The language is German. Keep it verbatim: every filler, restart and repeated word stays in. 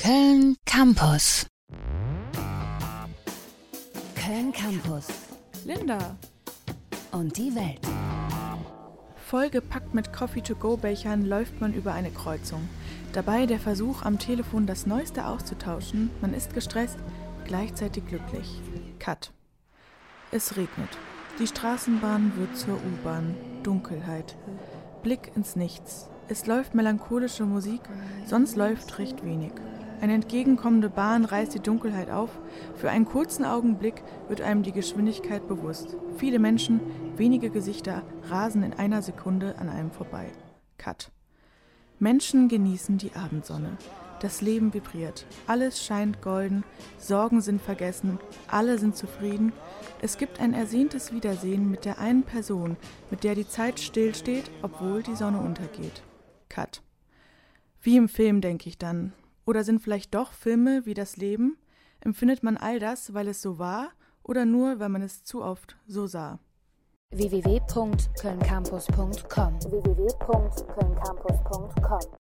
Köln Campus. Köln Campus. Linda. Und die Welt. Vollgepackt mit Coffee-to-go-Bechern läuft man über eine Kreuzung. Dabei der Versuch, am Telefon das Neueste auszutauschen. Man ist gestresst, gleichzeitig glücklich. Cut. Es regnet. Die Straßenbahn wird zur U-Bahn. Dunkelheit. Blick ins Nichts. Es läuft melancholische Musik, sonst läuft recht wenig. Eine entgegenkommende Bahn reißt die Dunkelheit auf. Für einen kurzen Augenblick wird einem die Geschwindigkeit bewusst. Viele Menschen, wenige Gesichter rasen in einer Sekunde an einem vorbei. Cut. Menschen genießen die Abendsonne. Das Leben vibriert. Alles scheint golden. Sorgen sind vergessen. Alle sind zufrieden. Es gibt ein ersehntes Wiedersehen mit der einen Person, mit der die Zeit stillsteht, obwohl die Sonne untergeht. Cut. Wie im Film, denke ich dann. Oder sind vielleicht doch Filme wie das Leben? Empfindet man all das, weil es so war, oder nur, weil man es zu oft so sah? w w w punkt köln campus punkt com w w w punkt köln campus punkt com